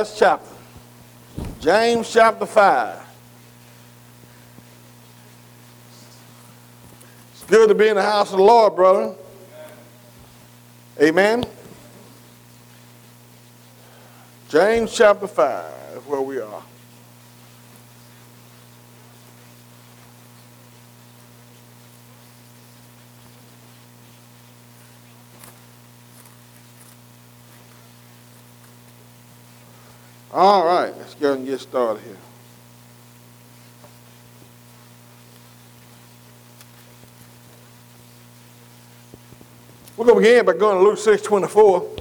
last chapter, James chapter 5. It's good to be in the house of the Lord, brother. Amen. James chapter 5 is where we are. All right, let's go and get started here. We're going to begin by going to Luke 6:24.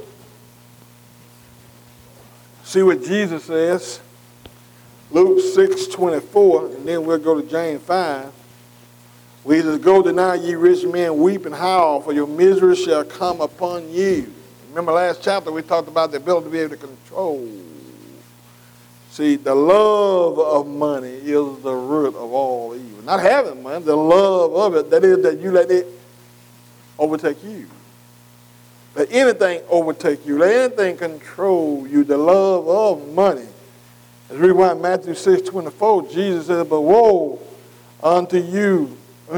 See what Jesus says. Luke 6:24, and then we'll go to James 5. We just go deny ye rich men, weep and howl, for your misery shall come upon you. Remember last chapter we talked about the ability to be able to control. See, the love of money is the root of all evil. Not having money, the love of it, that is that you let it overtake you. Let anything overtake you. Let anything control you. The love of money. As we read Matthew 6:24, Jesus said, but woe unto you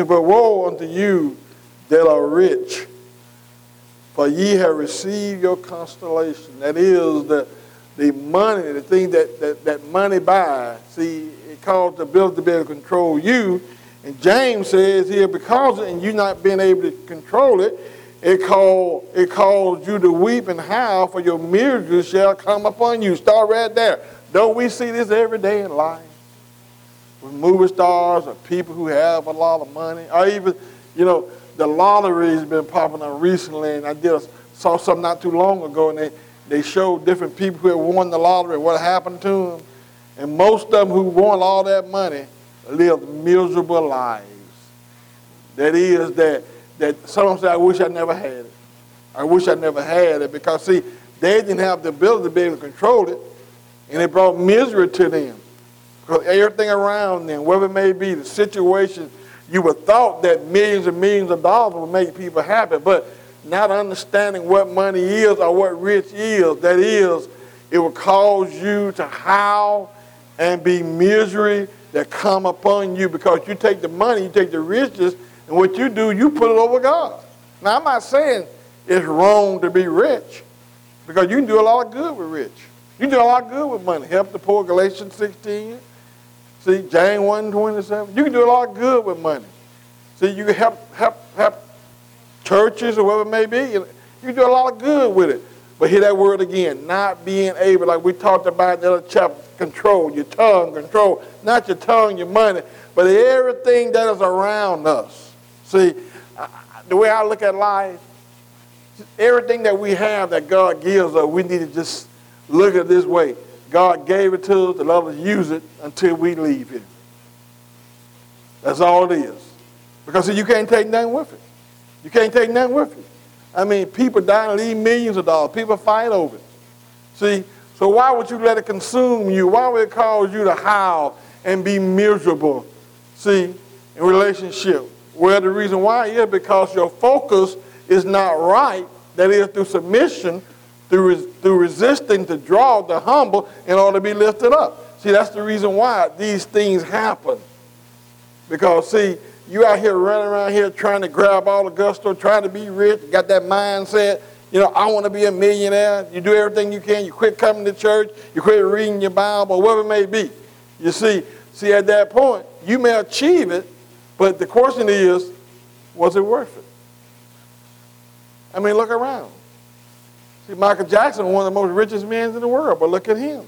that are rich, for ye have received your constellation. That is the money, the thing that money buys. See, it calls the ability to be able to control you. And James says here, because of you not being able to control it, it calls you to weep and howl, for your misery shall come upon you. Start right there. Don't we see this every day in life? With movie stars or people who have a lot of money, or even, the lottery has been popping up recently, and I saw something not too long ago, and they showed different people who had won the lottery and what happened to them. And most of them who won all that money lived miserable lives. That is that some of them say, I wish I never had it. I wish I never had it, because, see, they didn't have the ability to be able to control it, and it brought misery to them. Because everything around them, whatever it may be, the situation, you would thought that millions and millions of dollars would make people happy, but not understanding what money is or what rich is, that is, it will cause you to howl and be misery that come upon you, because you take the money, you take the riches, and what you do, you put it over God. Now, I'm not saying it's wrong to be rich, because you can do a lot of good with rich. You can do a lot of good with money. Help the poor, Galatians 16. See, James 1:27. You can do a lot of good with money. See, you can help churches or whatever it may be. You can do a lot of good with it. But hear that word again, not being able, like we talked about in the other chapter, control, your tongue, control, not your tongue, your money, but everything that is around us. See, the way I look at life, everything that we have that God gives us, we need to just look at it this way. God gave it to us to let us use it until we leave here. That's all it is. Because, see, you can't take nothing with it. You can't take nothing with you. I mean, people die and leave millions of dollars. People fight over it. See, so why would you let it consume you? Why would it cause you to howl and be miserable? See, in relationship. Well, the reason why is because your focus is not right. That is, through submission, through resisting to draw the humble in order to be lifted up. See, that's the reason why these things happen. Because, see, you out here running around here trying to grab all the gusto, trying to be rich, got that mindset, I want to be a millionaire. You do everything you can. You quit coming to church. You quit reading your Bible, whatever it may be. You see, at that point, you may achieve it, but the question is, was it worth it? I mean, look around. See, Michael Jackson was one of the most richest men in the world, but look at him.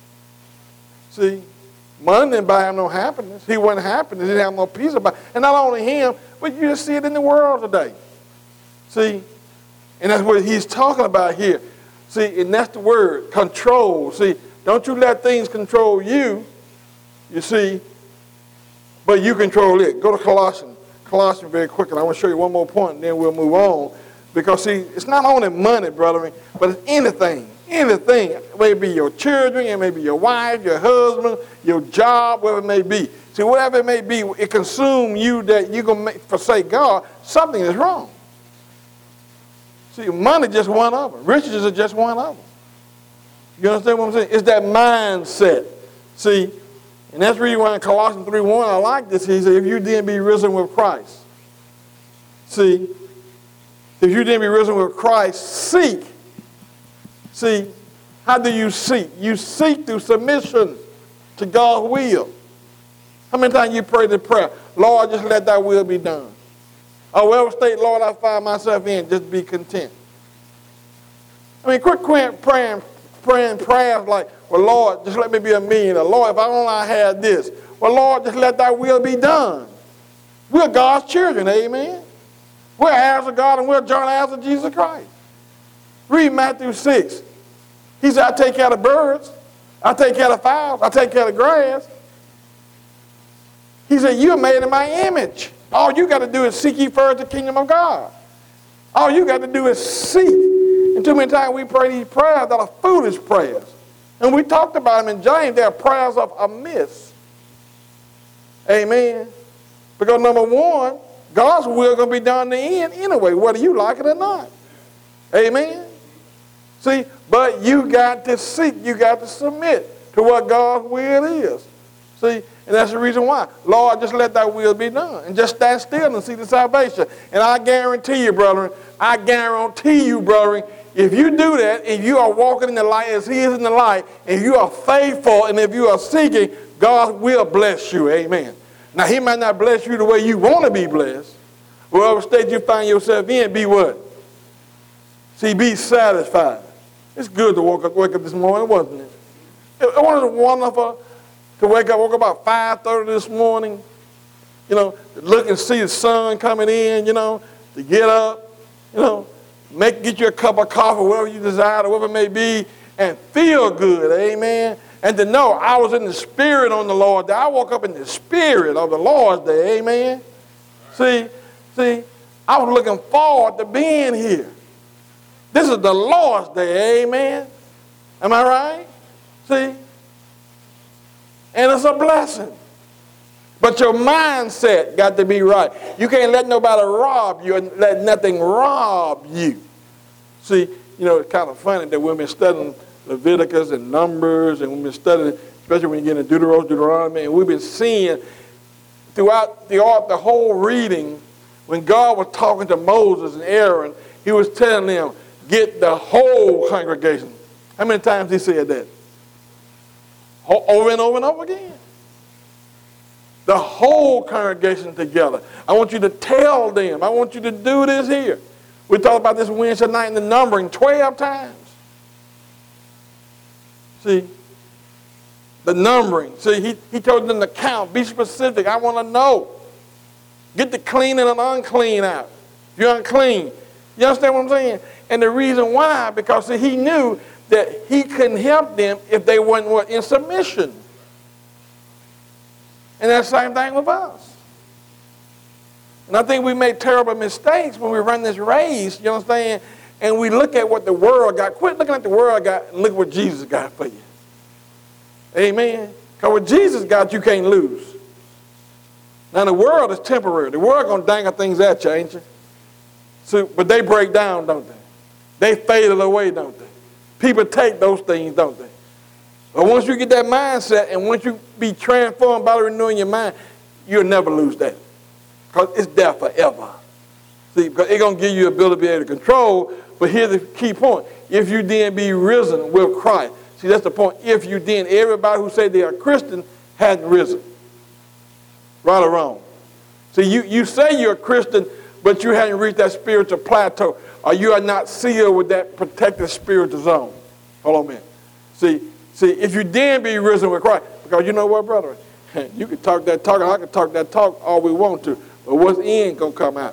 See, money didn't buy him no happiness. He wasn't happy. He didn't have no peace about it. And not only him, but you just see it in the world today. See, and that's what he's talking about here. See, and that's the word, control. See, don't you let things control you, you see, but you control it. Go to Colossians very quickly. I want to show you one more point, and then we'll move on. Because, see, it's not only money, brother, but it's anything. Anything. It may be your children, it may be your wife, your husband, your job, whatever it may be. See, whatever it may be, it consumes you that you're going to forsake God. Something is wrong. See, money is just one of them. Riches is just one of them. You understand what I'm saying? It's that mindset. See, and that's the reason why in Colossians 3:1, I like this. He said, if you then be risen with Christ. See, if you then be risen with Christ, seek. See, how do you seek? You seek through submission to God's will. How many times you pray the prayer, Lord, just let thy will be done? Or whatever state, Lord, I find myself in, just be content. I mean, quit praying prayers like, well, Lord, just let me be a millionaire. Lord, if I only had this. Well, Lord, just let thy will be done. We're God's children, amen? We're heirs of God and we're joint heirs of Jesus Christ. Read Matthew 6. He said, I take care of the birds. I take care of the fowls. I take care of the grass. He said, you're made in my image. All you got to do is seek ye first the kingdom of God. All you got to do is seek. And too many times we pray these prayers that are foolish prayers. And we talked about them in James. They're prayers of amiss. Amen. Because number one, God's will is going to be done in the end anyway, whether you like it or not. Amen. See, but you got to seek. You got to submit to what God's will is. See, and that's the reason why. Lord, just let thy will be done. And just stand still and see the salvation. And I guarantee you, brethren, if you do that, if you are walking in the light as he is in the light, if you are faithful and if you are seeking, God will bless you. Amen. Now, he might not bless you the way you want to be blessed. Whatever state you find yourself in, be what? See, be satisfied. It's good to wake up this morning, wasn't it? It wasn't wonderful to woke up about 5:30 this morning, you know, to look and see the sun coming in, you know, to get up, you know, get you a cup of coffee, whatever you desire, or whatever it may be, and feel good, amen. And to know I was in the spirit on the Lord Day. I woke up in the spirit of the Lord's Day, amen. See, I was looking forward to being here. This is the Lord's Day, amen. Am I right? See? And it's a blessing. But your mindset got to be right. You can't let nobody rob you and let nothing rob you. See, you know, it's kind of funny that we've been studying Leviticus and Numbers, and we've been studying, especially when you get into Deuteronomy, and we've been seeing throughout the whole reading, when God was talking to Moses and Aaron, he was telling them, get the whole congregation. How many times he said that? Over and over and over again. The whole congregation together. I want you to tell them. I want you to do this here. We talked about this Wednesday night in the numbering 12 times. See, the numbering. See, he told them to count. Be specific. I want to know. Get the clean and unclean out. If you're unclean. You understand what I'm saying? And the reason why, because see, he knew that he couldn't help them if they weren't in submission. And that's the same thing with us. And I think we make terrible mistakes when we run this race, you understand? And we look at what the world got. Quit looking at the world got and look what Jesus got for you. Amen? Because what Jesus got, you can't lose. Now the world is temporary. The world going to dangle things at you, ain't you? So, but they break down, don't they? They fade away, don't they? People take those things, don't they? But once you get that mindset and once you be transformed by renewing your mind, you'll never lose that. Because it's there forever. See, because it's going to give you the ability to be able to control. But here's the key point. If you then be risen with Christ. See, that's the point. If you then, everybody who say they are Christian hasn't risen. Right or wrong. See, you say you're a Christian, but you haven't reached that spiritual plateau. Or you are not sealed with that protected spiritual zone. Hold on a minute. See, if you then be risen with Christ, because you know what, brother? You can talk that talk, and I can talk that talk all we want to, but what's in going to come out?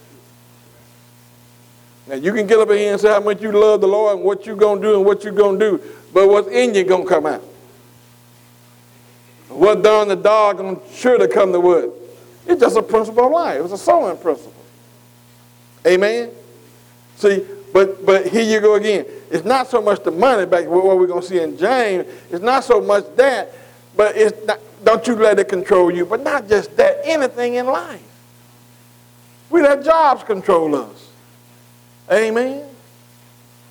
Now, you can get up in here and say how much you love the Lord and what you're going to do and what you're going to do, but what's in you going to come out. What's done the dog going to sure to come to wood. It's just a principle of life. It's a sowing principle. Amen? See, but here you go again. It's not so much the money, back what we're going to see in James. It's not so much that, but it's not, don't you let it control you. But not just that, anything in life. We let jobs control us. Amen?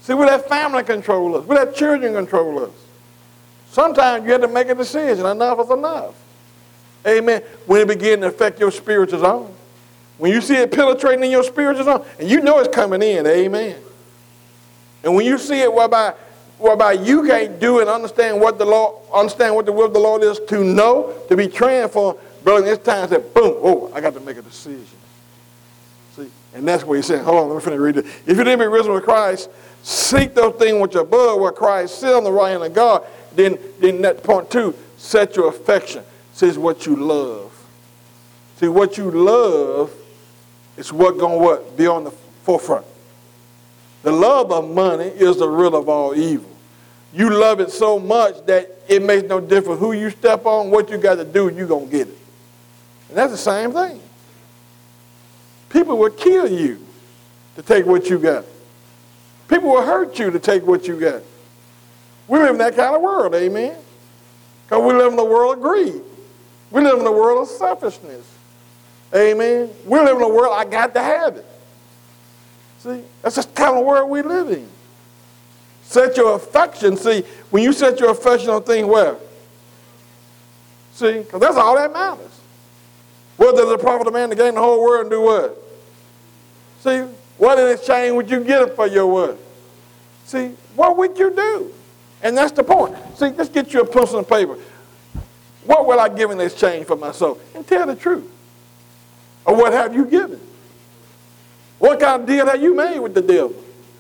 See, we let family control us. We let children control us. Sometimes you have to make a decision. Enough is enough. Amen. When it begins to affect your spiritual zone. When you see it penetrating in your spiritual zone, and you know it's coming in. Amen. And when you see it whereby you can't do and understand what the will of the Lord is, to know, to be transformed, brother, it's time to say, boom, oh, I got to make a decision. See, and that's what he's saying. Hold on, let me finish reading it. If you didn't be risen with Christ, seek those things which are above, where Christ sit on the right hand of God. Then that point 2, set your affection. Says what you love. See, what you love is what going to be on the forefront. The love of money is the root of all evil. You love it so much that it makes no difference who you step on, what you got to do, you're going to get it. And that's the same thing. People will kill you to take what you got. People will hurt you to take what you got. We live in that kind of world, amen? Because we live in a world of greed. We live in a world of selfishness. Amen? We live in a world, I got to have it. See, that's just the kind of world we live in. Set your affection. See, when you set your affection on things where? See, because that's all that matters. What does it profit a man to gain the whole world and do what? See, what in exchange would you get for your what? See, what would you do? And that's the point. See, let's get you a pencil and paper. What will I give in exchange for my soul? And tell the truth. Or what have you given? What kind of deal have you made with the devil?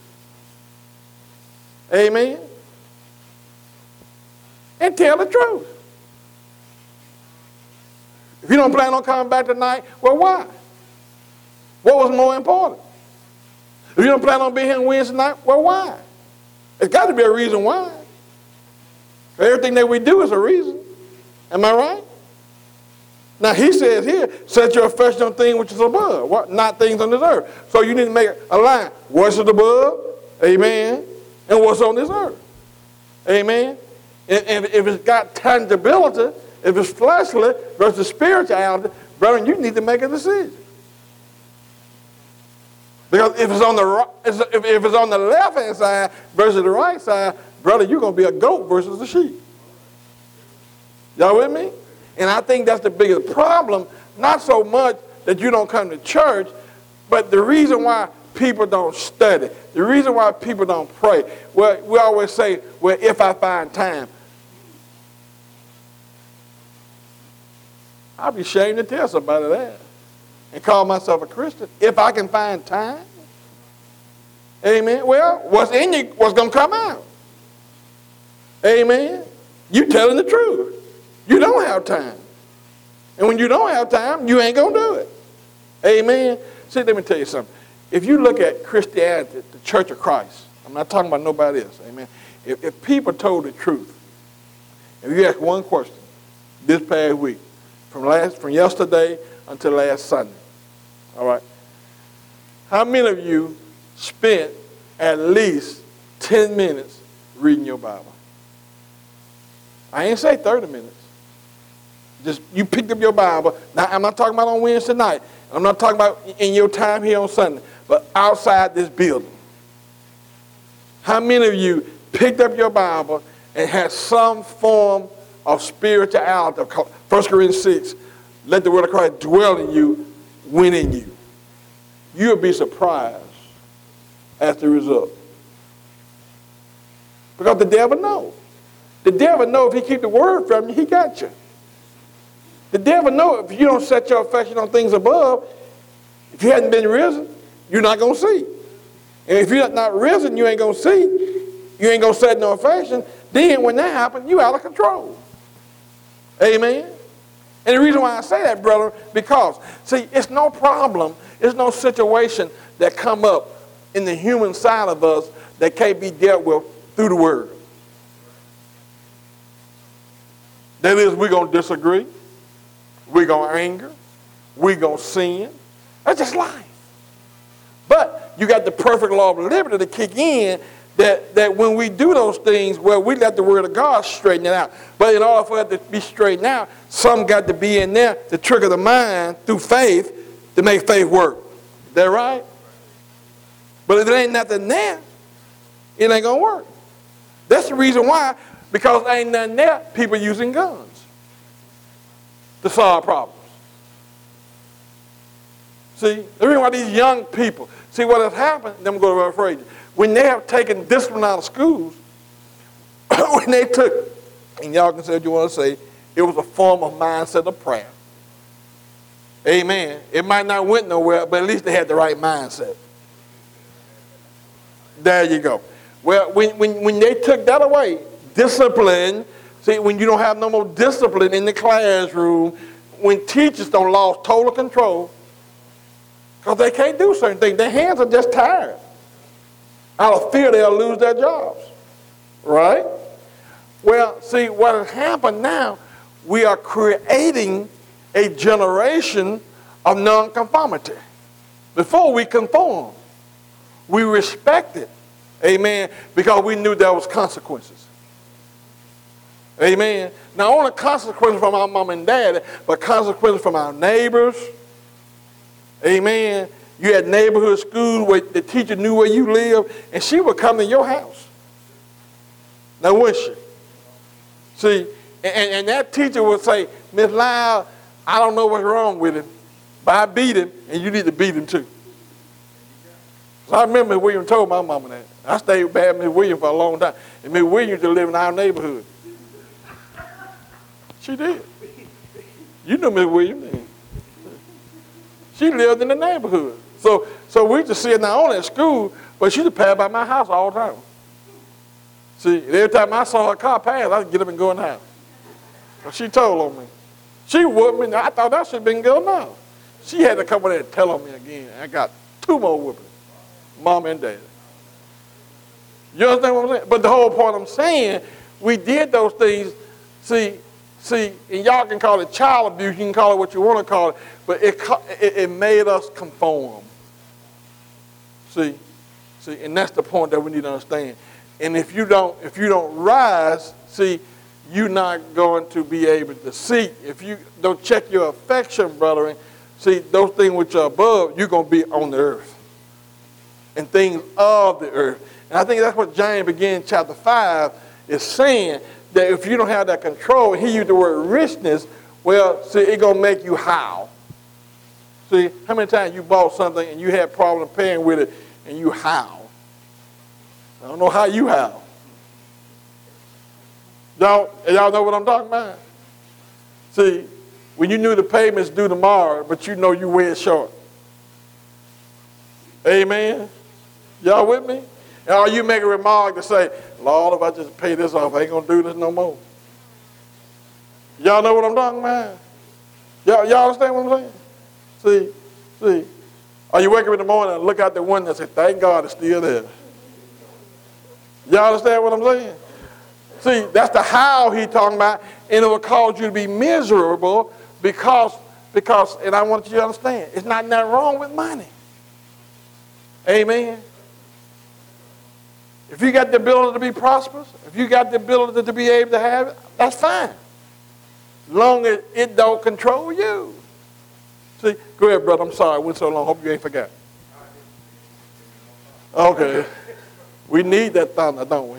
Amen? And tell the truth. If you don't plan on coming back tonight, well, why? What was more important? If you don't plan on being here Wednesday night, well, why? There's got to be a reason why. Everything that we do is a reason. Am I right? Now, he says here, set your affection on things which is above, what? Not things on this earth. So you need to make a line. What's above? Amen. And what's on this earth? Amen. And if it's got tangibility, if it's fleshly versus spirituality, brother, you need to make a decision. Because if it's on the left-hand side versus the right side, brother, you're going to be a goat versus the sheep. Y'all with me? And I think that's the biggest problem, not so much that you don't come to church, but the reason why people don't study, the reason why people don't pray. Well, we always say, well, if I find time. I'd be ashamed to tell somebody that and call myself a Christian. If I can find time. Amen. Well, what's in you, what's going to come out? Amen. You telling the truth. You don't have time. And when you don't have time, you ain't going to do it. Amen. See, let me tell you something. If you look at Christianity, the Church of Christ, I'm not talking about nobody else. Amen. If people told the truth, if you ask one question this past week, from yesterday until last Sunday, all right, how many of you spent at least 10 minutes reading your Bible? I ain't say 30 minutes. Just you picked up your Bible. Now, I'm not talking about on Wednesday night. I'm not talking about in your time here on Sunday, but outside this building. How many of you picked up your Bible and had some form of spirituality? 1 Corinthians 6, let the word of Christ dwell in you, win in you. You'll be surprised as the result. Because the devil knows. The devil knows if he keep the word from you, he got you. The devil knows if you don't set your affection on things above, if you hadn't been risen, you're not going to see. And if you're not risen, you ain't going to see. You ain't going to set no affection. Then when that happens, you out of control. Amen? And the reason why I say that, brother, because, see, it's no problem, it's no situation that come up in the human side of us that can't be dealt with through the word. That is, we're going to disagree. We're going to anger. We're going to sin. That's just life. But you got the perfect law of liberty to kick in that when we do those things, well, we let the word of God straighten it out. But in order for it to be straightened out, some got to be in there to trigger the mind through faith to make faith work. Is that right? But if there ain't nothing there, it ain't going to work. That's the reason why, because ain't nothing there, people using guns to solve problems. See, the reason why these young people, see what has happened, then I'm going to rephrase it. When they have taken discipline out of schools, when they took, and y'all can say what you want to say, it was a form of mindset of prayer. Amen. It might not went nowhere, but at least they had the right mindset. There you go. Well, when they took that away, discipline, see, when you don't have no more discipline in the classroom, when teachers don't lost total control, because they can't do certain things. Their hands are just tired. Out of fear, they'll lose their jobs. Right? Well, see, what has happened now, we are creating a generation of nonconformity. Before we conformed, we respected, amen, because we knew there was consequences. Amen. Not only consequences from our mom and dad, but consequences from our neighbors. Amen. You had neighborhood schools where the teacher knew where you lived, and she would come to your house. Now, wouldn't she? See, and that teacher would say, Miss Lyle, I don't know what's wrong with him, but I beat him, and you need to beat him too. So I remember Miss Williams told my mama that. I stayed with Miss Williams for a long time, and Miss Williams used to live in our neighborhood. She did. You know Miss Williams. She lived in the neighborhood. So we used to see her not only at school, but she used to pass by my house all the time. See, every time I saw her car pass, I'd get up and go in the house. So she told on me. She whooped me. I thought that should have been good enough. She had to come in there and tell on me again. I got 2 more whoopings, mom and dad. You understand what I'm saying? But the whole point I'm saying, we did those things. See, and y'all can call it child abuse. You can call it what you want to call it. But it made us conform. See, and that's the point that we need to understand. And if you don't rise, see, you're not going to be able to see. If you don't check your affection, brethren, see, those things which are above, you're going to be on the earth. And things of the earth. And I think that's what James begins chapter 5 is saying, that if you don't have that control, and he used the word richness, well, see, it's going to make you howl. See, how many times you bought something and you had problems paying with it and you howl? I don't know how you howl. Y'all know what I'm talking about? See, when you knew the payment's due tomorrow, but you know you way short. Amen? Y'all with me? Or you make a remark to say, Lord, if I just pay this off, I ain't going to do this no more. Y'all know what I'm talking about? Y'all understand what I'm saying? See. Or you wake up in the morning and look out the window and say, thank God it's still there. Y'all understand what I'm saying? See, that's the how he's talking about, and it will cause you to be miserable because, and I want you to understand, it's not nothing wrong with money. Amen. If you got the ability to be prosperous, if you got the ability to be able to have it, that's fine. As long as it don't control you. See, go ahead, brother. I'm sorry. I went so long. Hope you ain't forgot. Okay. We need that thunder, don't we?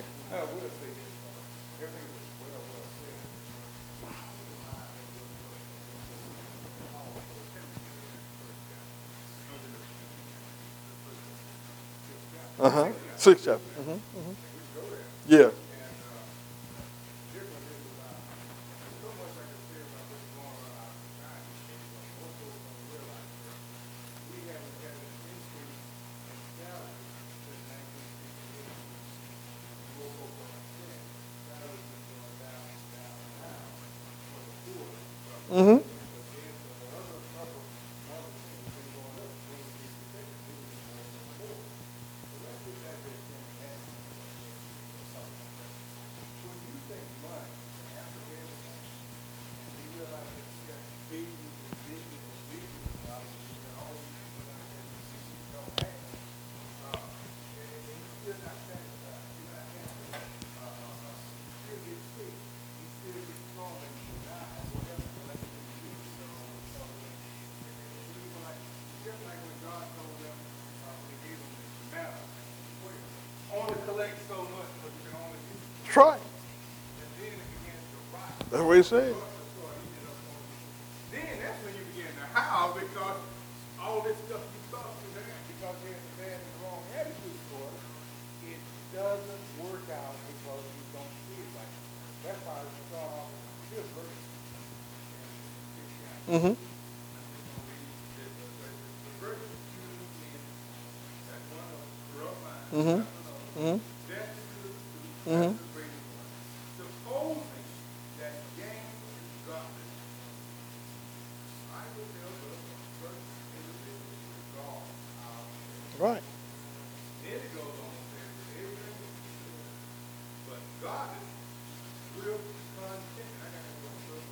Uh-huh. 6th chapter. Mm-hmm. Mm-hmm. Yeah. Mm-hmm. accumulate so much, but you can only use it. That's right. And then it begins to rot. That's what he said. Then that's when you begin to howl because all this stuff you thought you had, because you had the bad and wrong attitude for it, it doesn't work out because you don't see it like that. That's why we start off with this verse. Mm-hmm. Mm-hmm. Mm-hmm. Mm-hmm. Supposing that gain is godly, I would tell the first individual to guard our faith. Right. Then it goes on and says that everything is good, but God is real content. I got to go through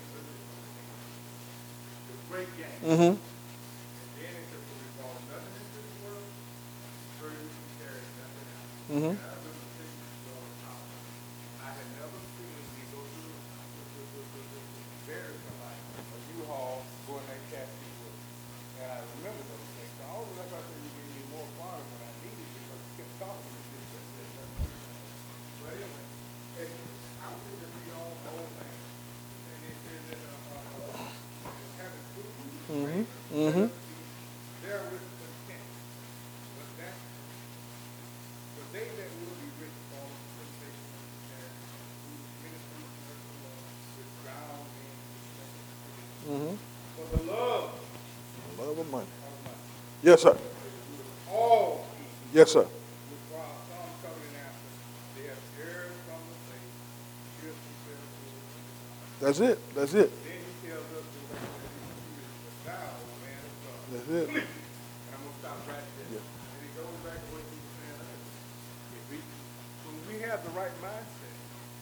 the great gain. Mm-hmm. And then it says, we fall nothing into this world, surely we carry nothing out. Mm-hmm. And I remember thinking to God, I had never seen me go through bury somebody, a U-Haul, go in that casket with. And I remember those things. So all of that, I said, you gave me more water than I needed because you kept talking to me. But anyway, and I was thinking to read all the whole thing. And it says that having food, Mm-hmm. Mm-hmm. there is content. But that, but they that will be rich fall into temptation and whose ministry is with drowned in destruction. Mm-hmm. For the love Love of money. of money, Yes, sir. all evil, Yes, sir. which while some coveting after, they have erred from the faith, pierced themselves through. That's it. That's it. Then he tells us to wait that he is the thou, man of God. That's it. And I'm going to stop right there. Yeah. And it goes back to what you were saying earlier. When we have the right mindset,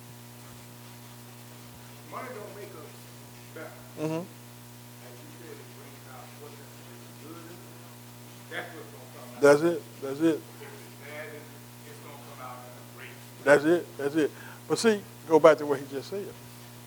money don't make us better. Mm-hmm. As you said, it brings out what's good in it. That's what's going to come out. That's it. That's it. If it's bad in it, it's going to come out in a great way. That's it. That's it. But see, go back to what he just said.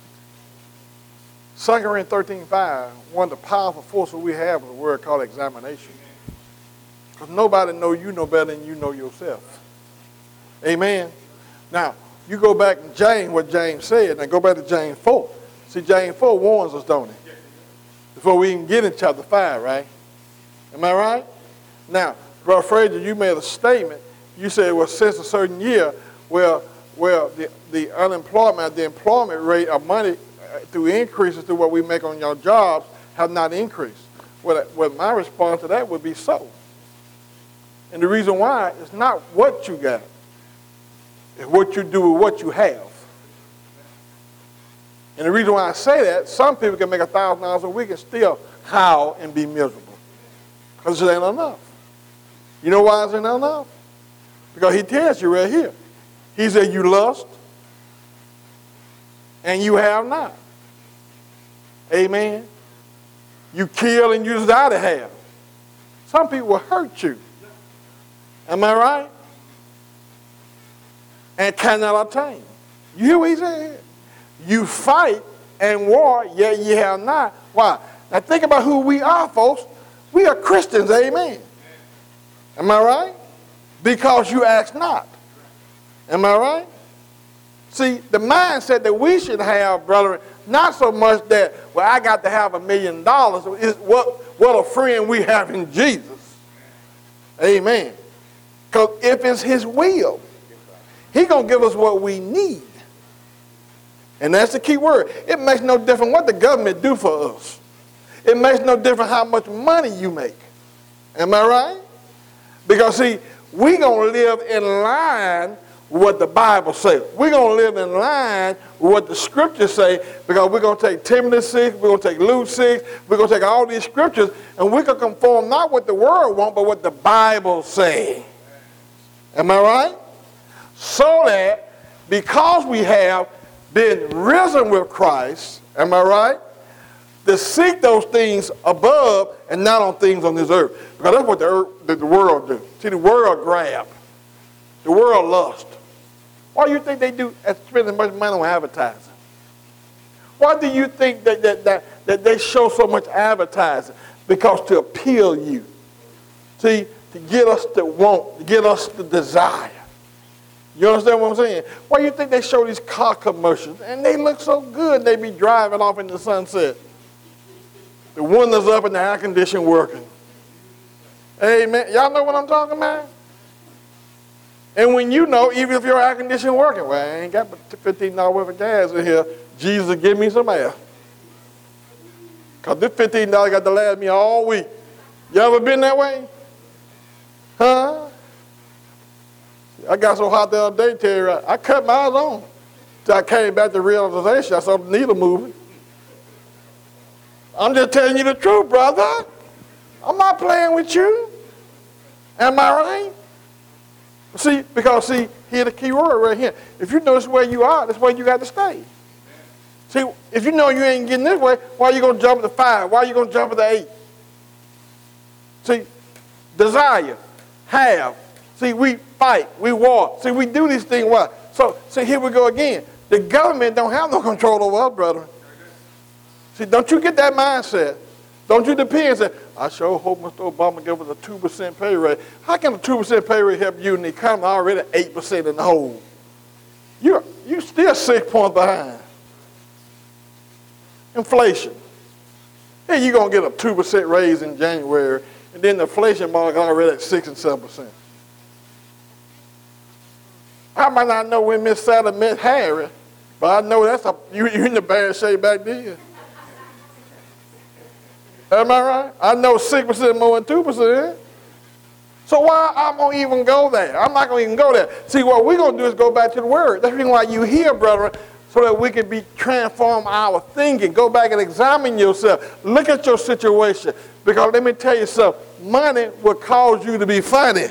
2 Corinthians 13:5, one of the powerful forces we have is a word called examination. Because nobody knows you no better than you know yourself. Amen. Now, you go back to James, what James said. Now go back to James 4. See, James 4 warns us, don't it? Before we even get in chapter 5, right? Am I right? Now, Brother Frazier, you made a statement. You said, well, since a certain year, well, the unemployment, the employment rate of money through increases through what we make on your jobs have not increased. Well, my response to that would be so. And the reason why is not what you got. It's what you do with what you have. And the reason why I say that, some people can make $1,000 a week and still howl and be miserable. Because it ain't enough. You know why it's not enough? Because he tells you right here. He said you lust and you have not. Amen. You kill and you desire to have. Some people will hurt you. Am I right? And cannot obtain. You hear what he said? You fight and war, yet ye have not. Why? Now think about who we are, folks. We are Christians, amen. Am I right? Because you ask not. Am I right? See, the mindset that we should have, brethren, not so much that, well, I got to have $1 million, is what a friend we have in Jesus. Amen. Because if it's his will, he's going to give us what we need. And that's the key word. It makes no difference what the government do for us. It makes no difference how much money you make. Am I right? Because, see, we're going to live in line with what the Bible says. We're going to live in line with what the scriptures say, because we're going to take Timothy 6, we're going to take Luke 6, we're going to take all these scriptures, and we're going to conform not what the world wants, but what the Bible says. Am I right? So that because we have been risen with Christ, am I right? To seek those things above and not on things on this earth. Because that's what the world do. See, the world grab. The world lust. Why do you think they do spend as much money on advertising? Why do you think that they show so much advertising? Because to appeal you. See, to get us to want, to get us to desire. You understand what I'm saying? Why you think they show these car commercials and they look so good? They be driving off in the sunset. The windows up and the air conditioning working. Amen. Y'all know what I'm talking about? And when you know, even if your air conditioning working, well, I ain't got $15 worth of gas in here. Jesus, give me some air. Because this $15 got to last me all week. You ever been that way? Huh? I got so hot the other day, Terry, I cut my eyes on. Till I came back to realization, I saw the needle moving. I'm just telling you the truth, brother. I'm not playing with you. Am I right? See, because here's the key word right here. If you know this where you are, that's where you got to stay. See, if you know you ain't getting this way, why are you going to jump to 5? Why are you going to jump to 8? See, desire, have. See, we fight, we war. See, we do these things. Why? So, see, here we go again. The government don't have no control over us, brother. See, don't you get that mindset. Don't you depend and say, I sure hope Mr. Obama give us a 2% pay rate. How can a 2% pay rate help you in the economy already 8% in the hole? You still 6 points behind. Inflation. Hey, you're going to get a 2% raise in January, and then the inflation market already at 6 and 7%. I might not know when Miss Sally met Harry, but I know you're in the bad shape back then. Am I right? I know 6% more than 2%. So why I'm going to even go there? I'm not going to even go there. See, what we're going to do is go back to the Word. That's the reason why you're here, brother, so that we can be transform our thinking. Go back and examine yourself. Look at your situation. Because let me tell you something. Money will cause you to be funny.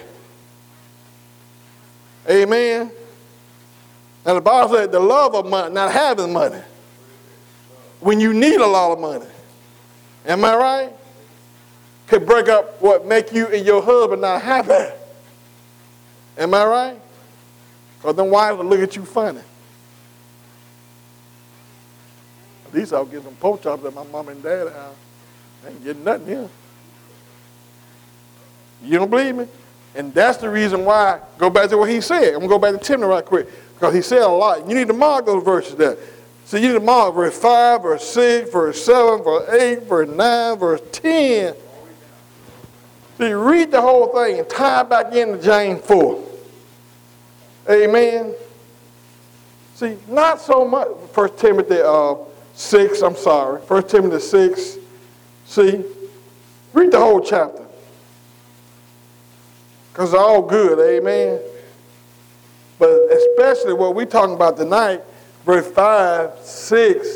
Amen. And the Bible said the love of money, not having money. When you need a lot of money. Am I right? Could break up what make you and your husband not happy. Am I right? Because them wives will look at you funny. At least I'll get some pork chops at my mom and dad's house. I ain't getting nothing here. You don't believe me? And that's the reason why, go back to what he said. I'm going to go back to Timothy right quick. Because he said a lot. You need to mark those verses there. So you need to mark verse 5, verse 6, verse 7, verse 8, verse 9, verse 10. So you read the whole thing and tie it back into James 4. Amen. See, not so much. 1 Timothy 6, I'm sorry. 1 Timothy 6. See, read the whole chapter. Because it's all good, amen. But especially what we're talking about tonight, verse 5, 6.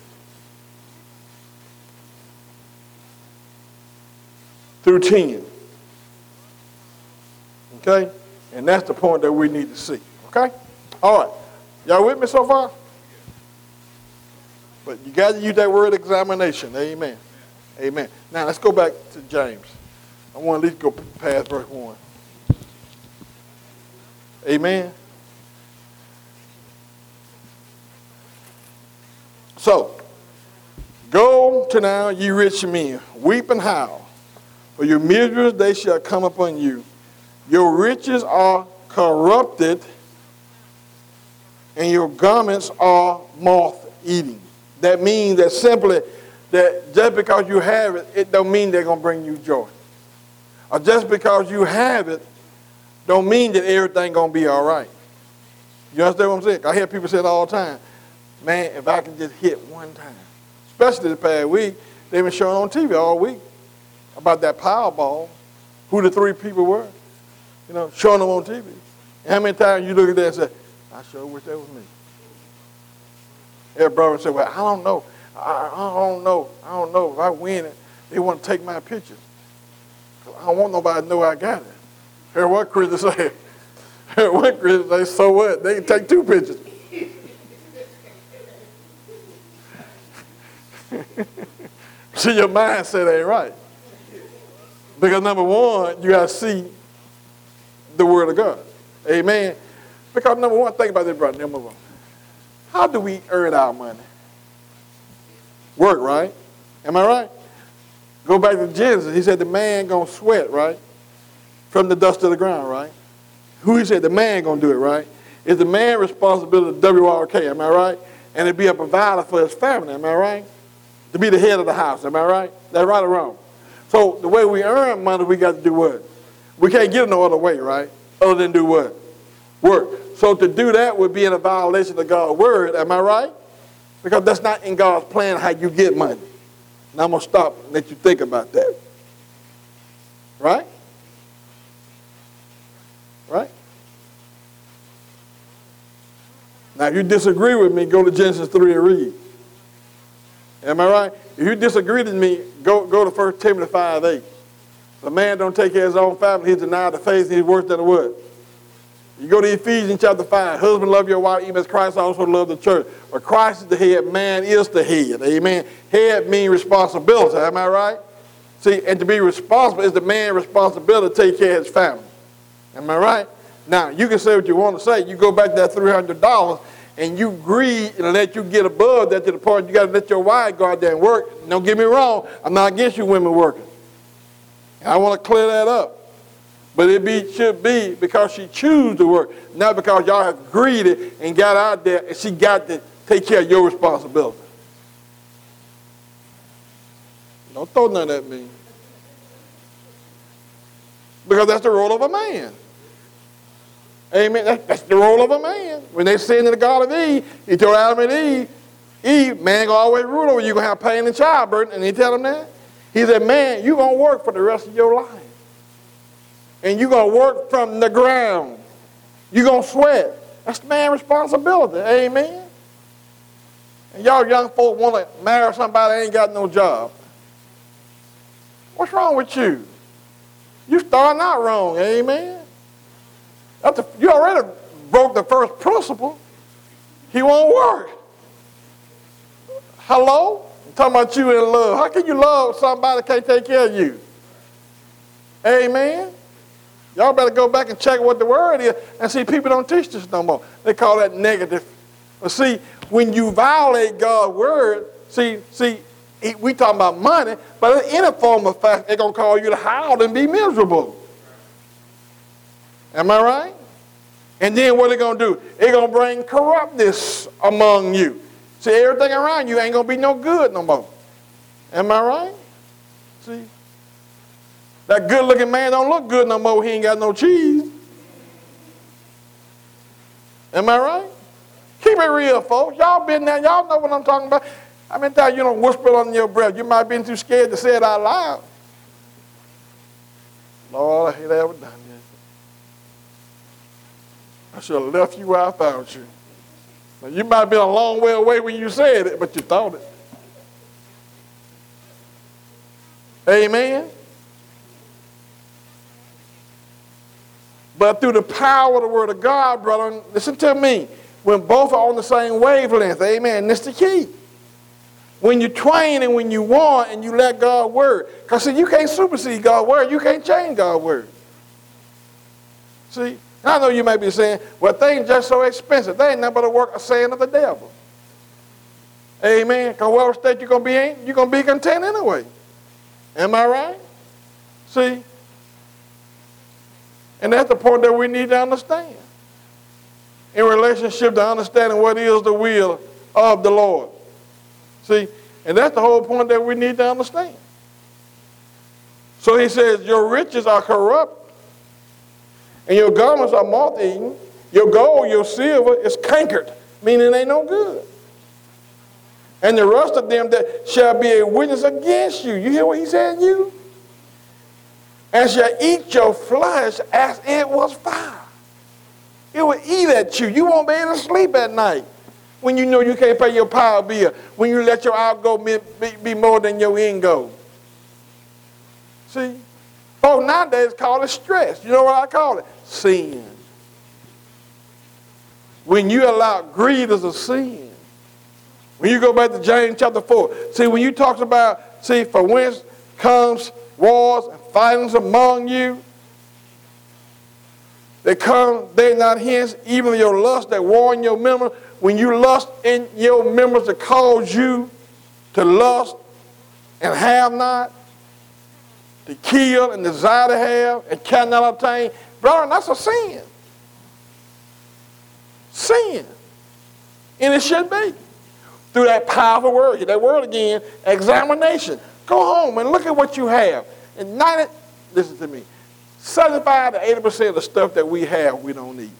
Through 10. Okay? And that's the point that we need to see. Okay? All right. Y'all with me so far? But you got to use that word examination. Amen. Amen. Now let's go back to James. I want to at least go past verse 1. Amen. So, go to now, ye rich men, weep and howl, for your miseries they shall come upon you. Your riches are corrupted, and your garments are moth-eating. That means that simply that just because you have it, it don't mean they're going to bring you joy. Or just because you have it, don't mean that everything going to be all right. You understand what I'm saying? I hear people say it all the time. Man, if I can just hit one time. Especially the past week, they've been showing on TV all week about that Powerball, who the 3 people were, you know, showing them on TV. And how many times you look at that and say, I sure wish that was me. Every brother said, well, I don't know. I don't know. If I win it, they want to take my picture. I don't want nobody to know I got it. Hear what Christian say? Hear what Christian say? So what? They can take 2 pictures. See, your mindset ain't right. Because number one, you got to see the Word of God. Amen. Because number one, think about this, brother. Number one, how do we earn our money? Work, right? Am I right? Go back to Genesis. He said the man going to sweat, right? From the dust of the ground, right? Who he said the man going to do it, right? It's the man's responsibility to WRK, am I right? And to be a provider for his family, am I right? To be the head of the house, am I right? That's right or wrong? So the way we earn money, we got to do what? We can't get it no other way, right? Other than do what? Work. So to do that would be in a violation of God's word, am I right? Because that's not in God's plan how you get money. Now I'm going to stop and let you think about that. Right? Right? Now if you disagree with me, go to Genesis 3 and read. Am I right? If you disagree with me, go to 1 Timothy 5:8. If a man don't take care of his own family, he's denied the faith, and he's worse than a what? You go to Ephesians chapter 5. Husband, love your wife, even as Christ also loved the church. But Christ is the head, man is the head. Amen. Head means responsibility. Am I right? See, and to be responsible is the man's responsibility to take care of his family. Am I right? Now, you can say what you want to say. You go back to that $300 and you greed and let you get above that to the point you got to let your wife go out there and work. Don't get me wrong. I'm not against you women working. I want to clear that up. But it should be because she chooses to work, not because y'all have greedy and got out there and she got to take care of your responsibility. Don't throw nothing at me. Because that's the role of a man. Amen. That's the role of a man. When they sinned in the Garden of Eve, he told Adam and Eve, man gonna always rule over you. You're gonna have pain and childbirth. And he tell them that. He said, man, you're gonna work for the rest of your life. And you're going to work from the ground. You're going to sweat. That's the man's responsibility. Amen. And y'all young folk want to marry somebody that ain't got no job. What's wrong with you? You starting out wrong. Amen. You already broke the first principle. He won't work. Hello? I'm talking about you in love. How can you love somebody that can't take care of you? Amen. Y'all better go back and check what the word is and see people don't teach this no more. They call that negative. But see, when you violate God's word, see, we talking about money, but in any form of fact, they're going to call you to howl and be miserable. Am I right? And then what they're going to do? They're going to bring corruptness among you. See, everything around you ain't going to be no good no more. Am I right? See? That good-looking man don't look good no more. He ain't got no cheese. Am I right? Keep it real, folks. Y'all been there. Y'all know what I'm talking about. I mean, you don't whisper under your breath. You might have been too scared to say it out loud. Lord, I hate ever done this. I should have left you where I found you. Now, you might have been a long way away when you said it, but you thought it. Amen. But through the power of the word of God, brother, listen to me. When both are on the same wavelength, amen, that's the key. When you twain and when you want and you let God's word. Because see, you can't supersede God's word. You can't change God's word. See, I know you may be saying, well, things just so expensive. They ain't nothing but a work of saying of the devil. Amen. Because whatever state you're going to be in, you're going to be content anyway. Am I right? See? And that's the point that we need to understand. In relationship to understanding what is the will of the Lord. See? And that's the whole point that we need to understand. So he says, your riches are corrupt, and your garments are moth-eaten. Your gold, your silver is cankered, meaning they no good. And the rest of them that shall be a witness against you. You hear what he said, you? And shall eat your flesh as it was fire. It will eat at you. You won't be able to sleep at night when you know you can't pay your power bill, when you let your outgo be more than your ingo. See? Folks nowadays call it stress. You know what I call it? Sin. When you allow greed as a sin. When you go back to James chapter 4. See, when you talk about, see, for whence comes wars and fightings among you, they come, they not hence, even your lust that war in your members. When you lust in your members that cause you to lust and have not, to kill and desire to have and cannot obtain, brother, that's a sin. sin. And it should be. Through that powerful word, that word again, examination. Go home and look at what you have. And listen to me, 75 to 80% of the stuff that we have, we don't need.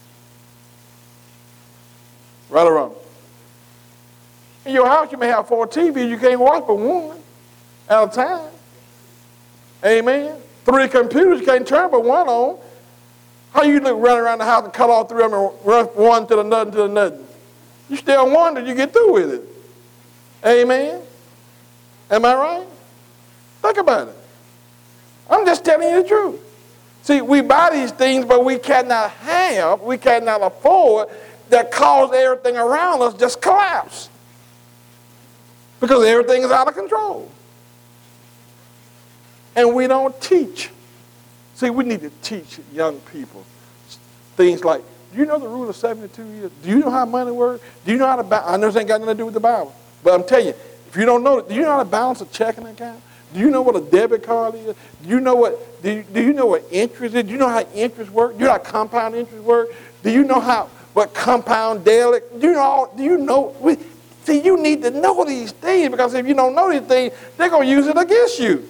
Right or wrong? In your house, you may have 4 TVs. You can't watch but one at a time. Amen? 3 computers, you can't turn but one on. How you look running around the house and cut all 3 of them and run one to the nothing to the nothing? You still wonder you get through with it. Amen? Am I right? Think about it. I'm just telling you the truth. See, we buy these things, but we cannot afford, that cause everything around us just collapse. Because everything is out of control. And we don't teach. See, we need to teach young people things like, do you know the rule of 72 years? Do you know how money works? Do you know how to balance? I know this ain't got nothing to do with the Bible. But I'm telling you, if you don't know it, do you know how to balance a checking account? Do you know what a debit card is? Do you know what interest is? Do you know how interest works? Do you know how compound interest works? Do you know what compound daily? See, you need to know these things, because if you don't know these things, they're going to use it against you.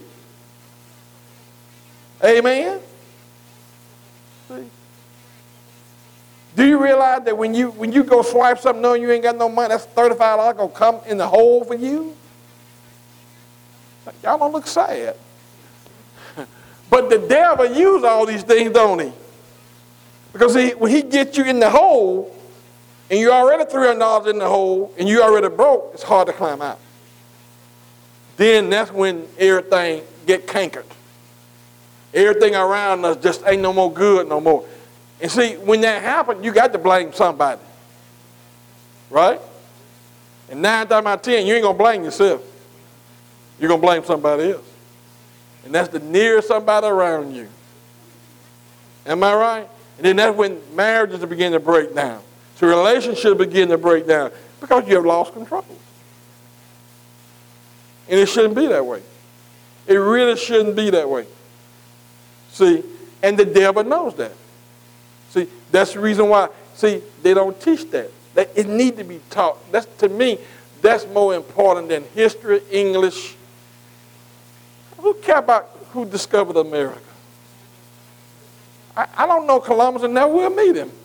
Amen? See? Do you realize that when you go swipe something knowing you ain't got no money, that's $35 going to come in the hole for you? Y'all don't look sad. But the devil uses all these things, don't he? Because when he gets you in the hole, and you're already $300 in the hole, and you already broke, it's hard to climb out. Then that's when everything get cankered. Everything around us just ain't no more good no more. And see, when that happens, you got to blame somebody. Right? And 9 times out of 10, you ain't going to blame yourself. You're going to blame somebody else. And that's the nearest somebody around you. Am I right? And then that's when marriages begin to break down. So relationships begin to break down because you have lost control. And it shouldn't be that way. It really shouldn't be that way. See, and the devil knows that. See, that's the reason why, they don't teach that. It needs to be taught. To me, that's more important than history, English. Who care about who discovered America? I don't know Columbus and never will meet him.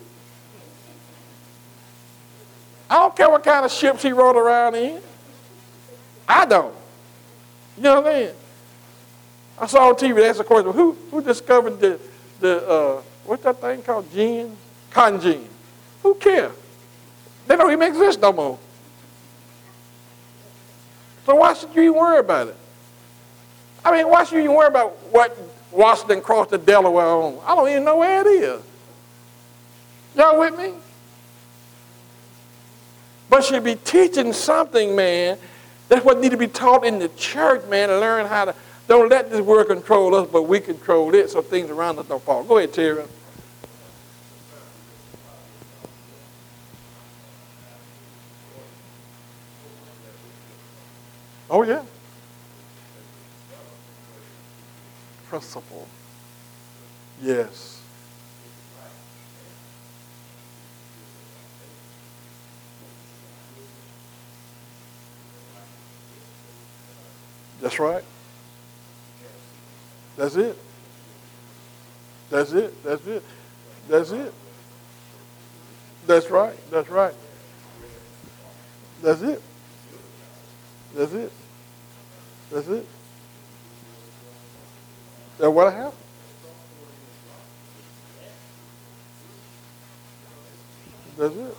I don't care what kind of ships he rode around in. I don't. You know what I mean? I saw on TV, they asked a question, who discovered the what's that thing called, gin? Cotton gin. Who cares? They don't even exist no more. So why should you even worry about it? I mean, why should you even worry about what Washington crossed the Delaware on? I don't even know where it is. Y'all with me? But should be teaching something, man. That's what need to be taught in the church, man, to learn how to, don't let this world control us, but we control it so things around us don't fall. Go ahead, Terry. Oh, yeah. Principle. Yes. That's right. That's it. That's it. That's it. That's it. That's right. That's right. That's it. That's it. That's it. That's what happened. That's it.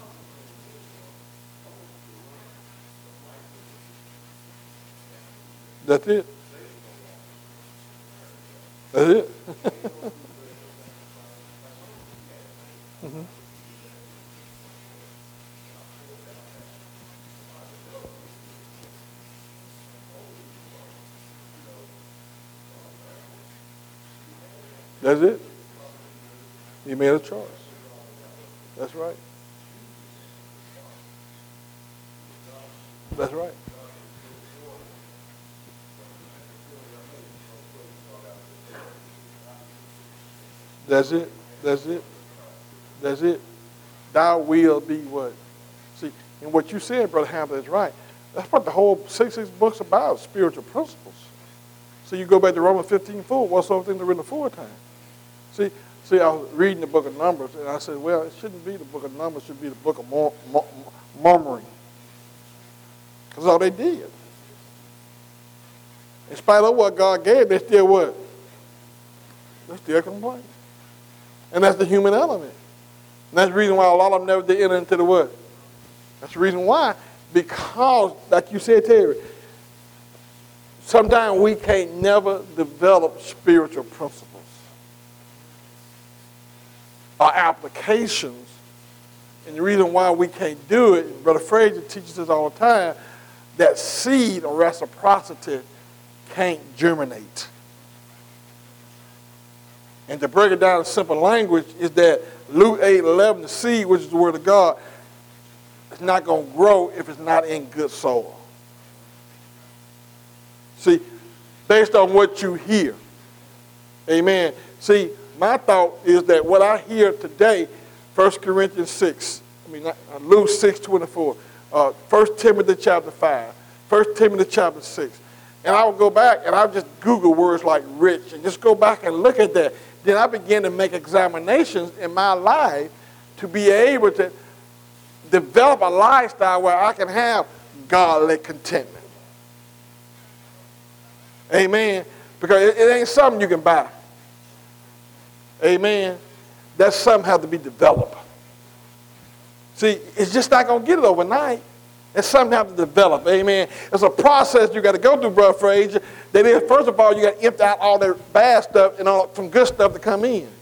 That's it. That's it. Mm-hmm. That's it. He made a choice. That's right. That's right. That's it. That's it. That's it. Thou will be what? See, and what you said, Brother Hampton, is right. That's what the whole 66 books about, spiritual principles. So you go back to Romans 15:4, whatsoever things are written aforetime. See, I was reading the book of Numbers, and I said, well, it shouldn't be the book of Numbers, it should be the book of murmuring. Because all they did. In spite of what God gave, they still what? They still complain. And that's the human element. And that's the reason why a lot of them never did enter into the what? That's the reason why. Because, like you said, Terry, sometimes we can't never develop spiritual principles or applications. And the reason why we can't do it, and Brother Frazier teaches us all the time, that seed or reciprocity can't germinate. And to break it down in simple language is that Luke 8:11, the seed, which is the word of God, is not going to grow if it's not in good soil. See, based on what you hear. Amen. See, my thought is that what I hear today, 1 Corinthians 6, Luke 6:24, 1 Timothy chapter 5, 1 Timothy chapter 6. And I would go back and I would just Google words like rich and just go back and look at that. Then I began to make examinations in my life to be able to develop a lifestyle where I can have godly contentment. Amen. Because it ain't something you can buy. Amen. That's something that has to be developed. See, it's just not going to get it overnight. It's something you have to develop. Amen. It's a process you got to go through, Brother Frazier. That is, first of all, you got to empty out all that bad stuff and all some good stuff to come in.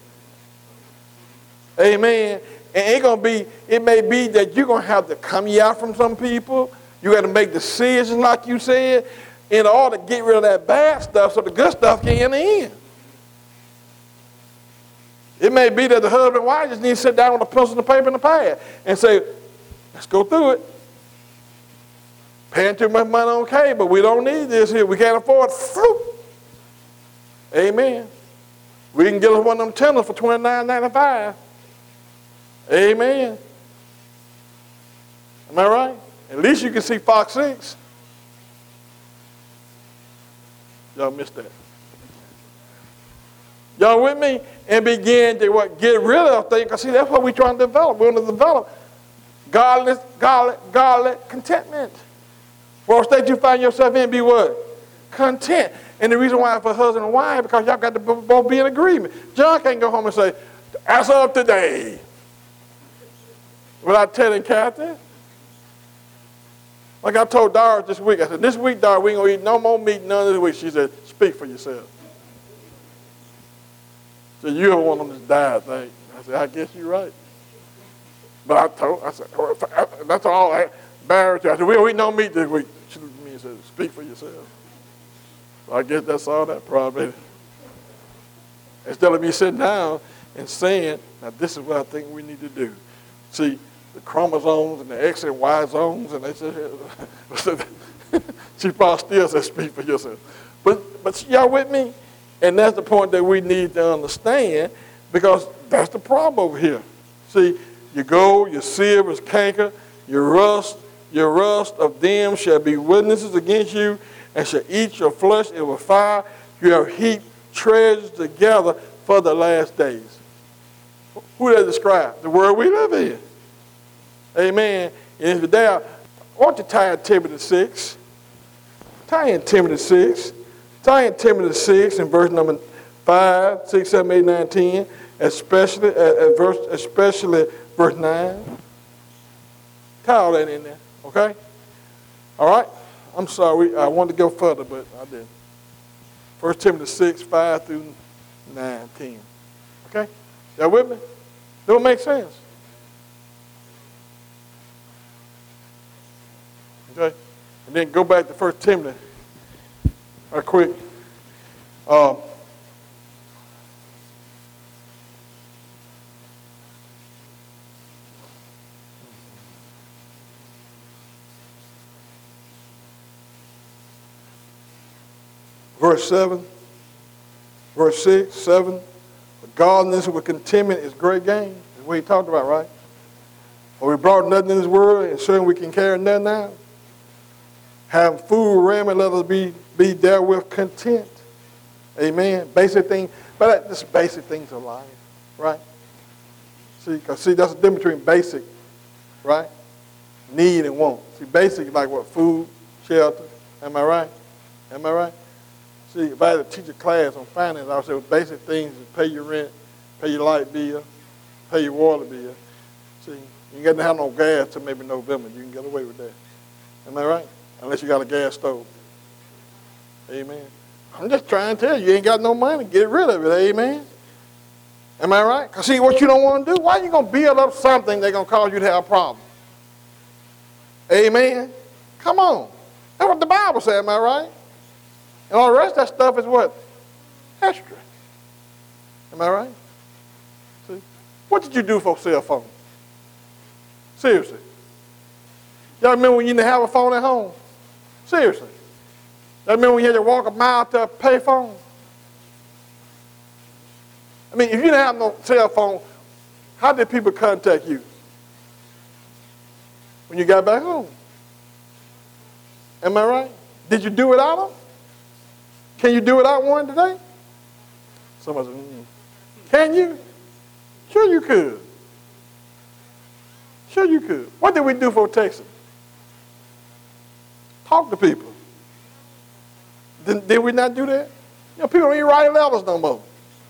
Amen. And it may be that you're going to have to come out from some people. You got to make decisions, like you said, in order to get rid of that bad stuff so the good stuff can enter in. It may be that the husband and wife just need to sit down with a pencil and a paper and a pad and say, let's go through it. Paying too much money on cable. We don't need this here. We can't afford it. Floop. Amen. We can get us one of them tenders for $29.95. Amen. Am I right? At least you can see Fox 6. Y'all missed that. Y'all with me? And begin to what? Get rid of things. Because see, that's what we're trying to develop. We want to develop godly contentment. Well, state you find yourself in, be what? Content. And the reason why for husband and wife, because y'all got to both be in agreement. John can't go home and say, as of today, without telling Kathy. Like I told Doris this week, I said, this week, Doris, we ain't going to eat no more meat none of this week. She said, speak for yourself. So you don't want them to die, I think. I said, I guess you're right. But I said, that's all. Barry, I said, we don't eat no meat this week. She looked at me and said, speak for yourself. So I guess that's all that problem. Instead of me sitting down and saying, now this is what I think we need to do. See, the chromosomes and the X and Y zones, and they said, she probably still said, speak for yourself. But y'all with me? And that's the point that we need to understand, because that's the problem over here. See, your gold, your silver is canker, your rust of them shall be witnesses against you, and shall eat your flesh and with fire. You have heaped treasures together for the last days. Who does it describe? The world we live in. Amen. And if there, I want to tie in Timothy 6. Tie in Timothy 6. Tie in Timothy 6 in verse number 5, 6, 7, 8, 9, 10, especially verse 9. Tie all that in there, okay? All right? I'm sorry, I wanted to go further, but I didn't. 1 Timothy 6, 5 through 9, 10. Okay? Y'all with me? Don't make sense. Okay? And then go back to 1 Timothy. Right quick. Verse 7, verse 6, 7. Godliness with contentment is great gain. That's what he talked about, right? Or we brought nothing in this world and certain we can carry nothing out. Have food, raiment, let us be therewith content. Amen. Basic thing, but just basic things of life, right? See, that's the difference between basic, right? Need and want. See, basic like what? Food, shelter. Am I right? Am I right? See, if I had to teach a class on finance, I would say well, basic things is pay your rent, pay your light bill, pay your water bill. See, you ain't got to have no gas till maybe November. You can get away with that. Am I right? Unless you got a gas stove. Amen. I'm just trying to tell you, you ain't got no money, get rid of it. Amen. Am I right? Because see, what you don't want to do, why are you going to build up something that's going to cause you to have a problem? Amen. Come on. That's what the Bible says, am I right? And all the rest of that stuff is what? Extra. Am I right? See? What did you do for a cell phone? Seriously. Y'all remember when you didn't have a phone at home? Seriously. Y'all remember when you had to walk a mile to a pay phone? I mean, if you didn't have no cell phone, how did people contact you? When you got back home. Am I right? Did you do without them? Can you do without one today? Somebody said, Can you? Sure you could. Sure you could. What did we do for texting? Talk to people. Did we not do that? You know, people don't even write letters no more.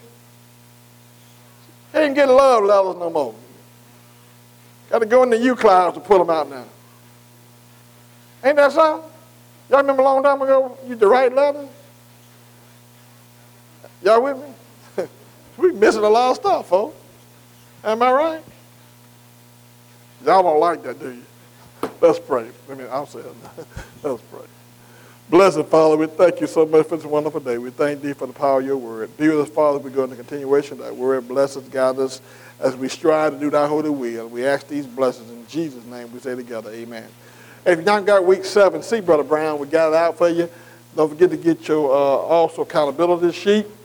They ain't getting love letters no more. Got to go in the U-Clouds to pull them out now. Ain't that something? Y'all remember a long time ago, you used to write letters? Y'all with me? We missing a lot of stuff, folks. Am I right? Y'all don't like that, do you? Let's pray. I'll say it now. Let's pray. Blessed Father, we thank you so much for this wonderful day. We thank thee for the power of your word. Be with us, Father, as we go in the continuation of that word. Bless us, guide us, as we strive to do thy holy will. We ask these blessings in Jesus' name. We say together, amen. Hey, if you not got week 7, see Brother Brown, we got it out for you. Don't forget to get your also accountability sheet.